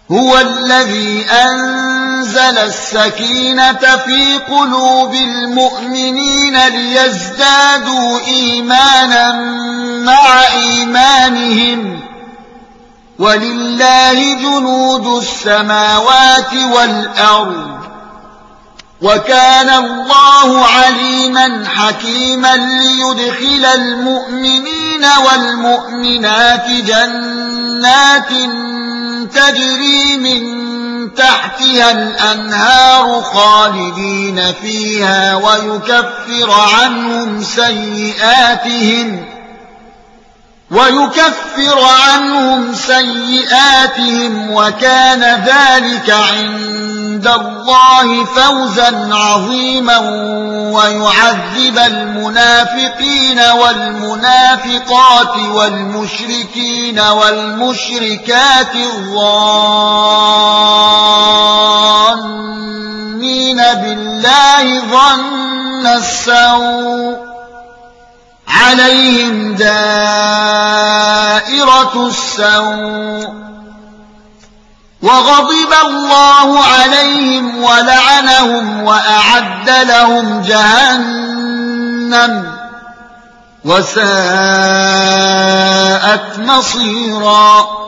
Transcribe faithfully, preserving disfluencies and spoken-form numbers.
هو الذي أنزل السكينة في قلوب المؤمنين ليزدادوا إيمانا مع إيمانهم ولله جنود السماوات والأرض وكان الله عليما حكيما ليدخل المؤمنين والمؤمنات جنات تجري من تحتها الأنهار خالدين فيها ويكفر عنهم سيئاتهم ويكفر عنهم سيئاتهم وكان ذلك عند الله فوزا عظيما ويعذب المنافقين والمنافقات والمشركين والمشركات الظانين بالله ظن السوء عليهم دائرة السوء وغضب الله عليهم ولعنهم وأعد لهم جهنم وساءت مصيرا.